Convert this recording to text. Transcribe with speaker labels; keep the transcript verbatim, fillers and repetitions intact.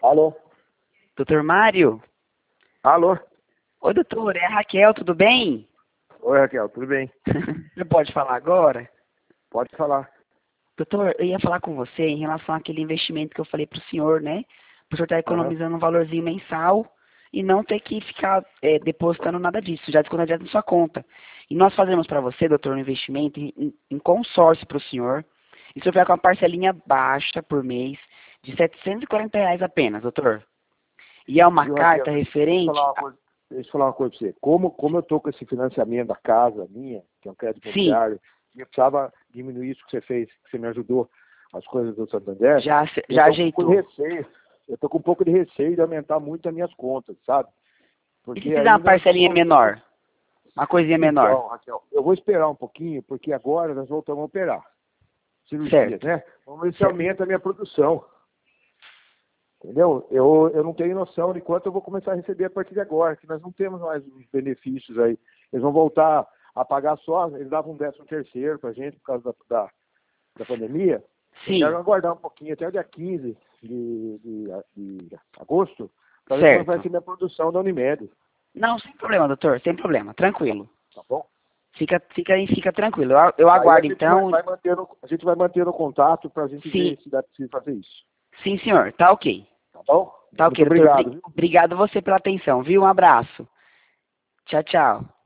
Speaker 1: Alô?
Speaker 2: Doutor Mário?
Speaker 1: Alô?
Speaker 2: Oi, doutor, é a Raquel, tudo bem?
Speaker 1: Oi, Raquel, tudo bem?
Speaker 2: Você pode falar agora?
Speaker 1: Pode falar.
Speaker 2: Doutor, eu ia falar com você em relação àquele investimento que eu falei para o senhor, né? Para o senhor estar
Speaker 1: Aham.
Speaker 2: economizando um valorzinho mensal e não ter que ficar é, depositando nada disso, já desconta direto na sua conta. E nós fazemos para você, doutor, um investimento em, em- em consórcio para o senhor. E o senhor vai com uma parcelinha baixa por mês de setecentos e quarenta reais apenas, doutor. E é uma
Speaker 1: Viu, Raquel?
Speaker 2: carta
Speaker 1: Deixa eu te
Speaker 2: referente...
Speaker 1: falar uma coisa. Deixa eu falar uma coisa pra você. Como, como eu tô com esse financiamento da casa minha, que é um crédito
Speaker 2: Sim,
Speaker 1: imobiliário, e eu precisava diminuir isso que você fez, que você me ajudou, as coisas do Santander,
Speaker 2: já,
Speaker 1: eu
Speaker 2: já
Speaker 1: tô com um pouco de
Speaker 2: ajeitou.
Speaker 1: receio. Eu tô com um pouco de receio de aumentar muito as minhas contas, sabe?
Speaker 2: E se
Speaker 1: Porque
Speaker 2: fizer uma
Speaker 1: ainda nós
Speaker 2: parcelinha
Speaker 1: estamos voltando.
Speaker 2: menor? Uma coisinha menor?
Speaker 1: Então, Raquel, eu vou esperar um pouquinho, porque agora nós voltamos a operar. Cirurgias,
Speaker 2: Certo,
Speaker 1: né? Vamos ver se
Speaker 2: certo.
Speaker 1: aumenta a minha produção. Entendeu? Eu, eu não tenho noção de quanto eu vou começar a receber a partir de agora, que nós não temos mais os benefícios aí. Eles vão voltar a pagar só, eles davam um décimo terceiro pra gente por causa da, da, da pandemia. Eu quero
Speaker 2: Sim,
Speaker 1: aguardar um pouquinho, até o dia quinze de, de, de agosto, para ver como é que vai
Speaker 2: certo.
Speaker 1: ser minha produção da Unimed.
Speaker 2: Não, sem problema, doutor, sem problema, tranquilo.
Speaker 1: Tá bom?
Speaker 2: Fica, fica, fica tranquilo. Eu, eu
Speaker 1: Aí a
Speaker 2: aguardo
Speaker 1: gente vai,
Speaker 2: então.
Speaker 1: vai mantendo, a gente vai mantendo o contato para a gente
Speaker 2: Sim,
Speaker 1: ver se dá possível fazer isso.
Speaker 2: sim, senhor. Tá ok.
Speaker 1: Tá bom?
Speaker 2: Tá
Speaker 1: Muito
Speaker 2: ok, doutor.
Speaker 1: obrigado,
Speaker 2: Bri-
Speaker 1: viu?
Speaker 2: Obrigado você pela atenção, viu? Um abraço. Tchau, tchau.